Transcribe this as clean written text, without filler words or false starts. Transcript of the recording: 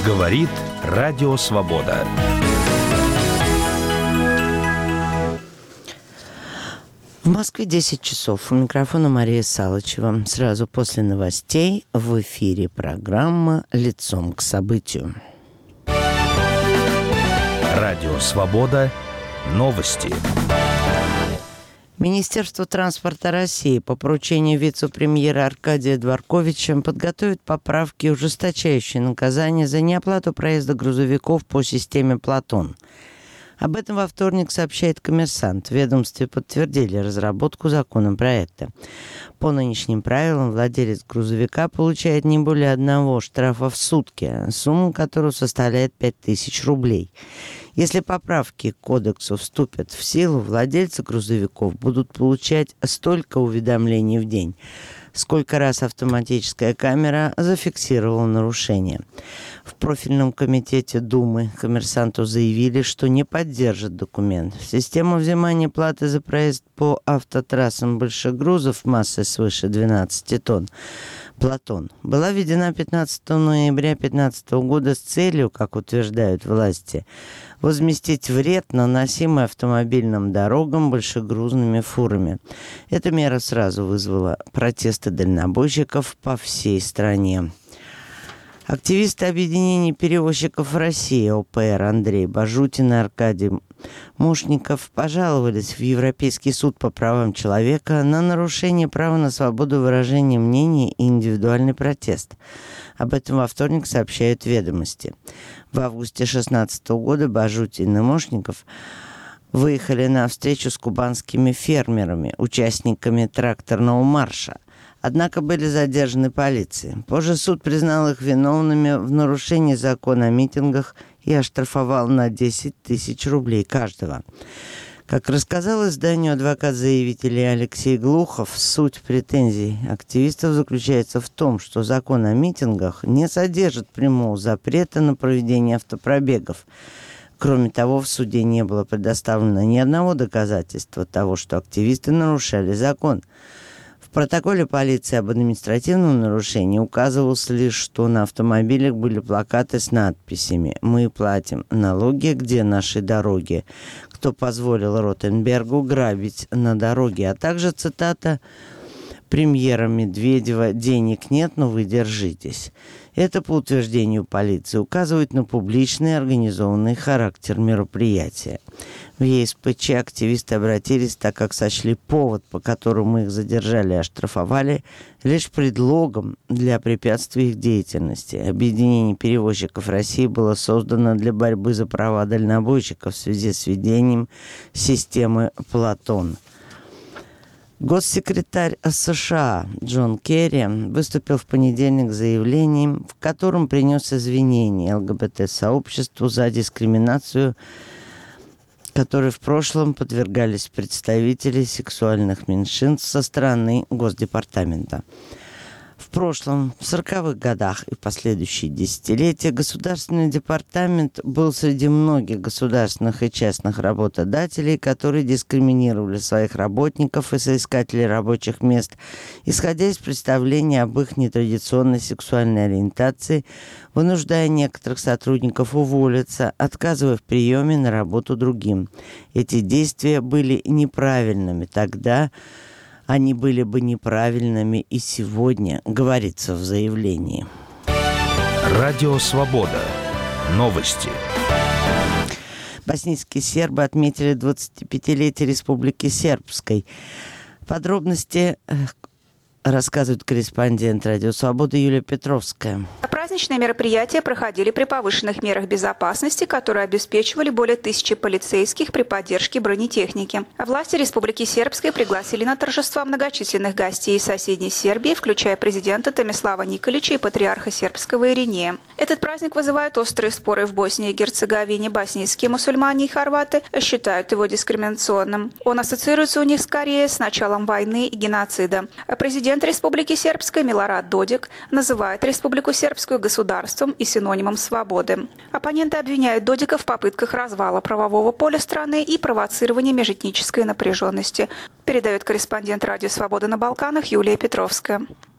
Говорит Радио Свобода. В Москве 10 часов. У микрофона Мария Салычева. Сразу после новостей в эфире программа «Лицом к событию». Радио Свобода. Новости. Министерство транспорта России по поручению вице-премьера Аркадия Дворковича подготовит поправки, ужесточающие наказание за неоплату проезда грузовиков по системе «Платон». Об этом во вторник сообщает «Коммерсант». В ведомстве подтвердили разработку законопроекта. По нынешним правилам владелец грузовика получает не более одного штрафа в сутки, сумма которого составляет 5000 рублей. Если поправки к кодексу вступят в силу, владельцы грузовиков будут получать столько уведомлений в день, сколько раз автоматическая камера зафиксировала нарушение. В профильном комитете Думы «Коммерсанту» заявили, что не поддержат документ. Система взимания платы за проезд по автотрассам большегрузов массой свыше 12 тонн «Платон» была введена 15 ноября 2015 года с целью, как утверждают власти, возместить вред, наносимый автомобильным дорогам большегрузными фурами. Эта мера сразу вызвала протесты дальнобойщиков по всей стране. Активисты объединения перевозчиков России ОПР Андрей Бажутин и Аркадий Мушников пожаловались в Европейский суд по правам человека на нарушение права на свободу выражения мнений и индивидуальный протест. Об этом во вторник сообщают «Ведомости». В августе 2016 года Бажутин и Мушников выехали на встречу с кубанскими фермерами, участниками тракторного марша. Однако были задержаны полицией. Позже суд признал их виновными в нарушении закона о митингах и оштрафовал на 10 тысяч рублей каждого. Как рассказал изданию адвокат-заявителей Алексей Глухов, суть претензий активистов заключается в том, что закон о митингах не содержит прямого запрета на проведение автопробегов. Кроме того, в суде не было предоставлено ни одного доказательства того, что активисты нарушали закон. В протоколе полиции об административном нарушении указывалось лишь, что на автомобилях были плакаты с надписями «Мы платим налоги, где наши дороги?», «Кто позволил Ротенбергу грабить на дороге?», а также цитата премьера Медведева «Денег нет, но вы держитесь». Это, по утверждению полиции, указывает на публичный организованный характер мероприятия. В ЕСПЧ активисты обратились, так как сочли повод, по которому их задержали и оштрафовали, лишь предлогом для препятствия их деятельности. Объединение перевозчиков России было создано для борьбы за права дальнобойщиков в связи с введением системы «Платон». Госсекретарь США Джон Керри выступил в понедельник с заявлением, в котором принес извинения ЛГБТ-сообществу за дискриминацию, которой в прошлом подвергались представители сексуальных меньшинств со стороны Госдепартамента. В прошлом, в 40-х годах и последующие десятилетия Государственный департамент был среди многих государственных и частных работодателей, которые дискриминировали своих работников и соискателей рабочих мест, исходя из представления об их нетрадиционной сексуальной ориентации, вынуждая некоторых сотрудников уволиться, отказывая в приеме на работу другим. Эти действия были неправильными тогда, они были бы неправильными и сегодня, говорится в заявлении. Радио Свобода. Новости. Боснийские сербы отметили 25-летие Республики Сербской. Подробности рассказывает корреспондент Радио Свобода Юлия Петровская. Праздничные мероприятия проходили при повышенных мерах безопасности, которые обеспечивали более 1000 полицейских при поддержке бронетехники. Власти Республики Сербской пригласили на торжества многочисленных гостей из соседней Сербии, включая президента Томислава Николича и патриарха сербского Иринея. Этот праздник вызывает острые споры в Боснии и Герцеговине. Боснийские мусульмане и хорваты считают его дискриминационным. Он ассоциируется у них скорее с началом войны и геноцида. Президент Республики Сербской Милорад Додик называет Республику Сербскую государством и синонимом свободы. Оппоненты обвиняют Додика в попытках развала правового поля страны и провоцирования межэтнической напряженности. Передает корреспондент Радио Свобода на Балканах Юлия Петровская.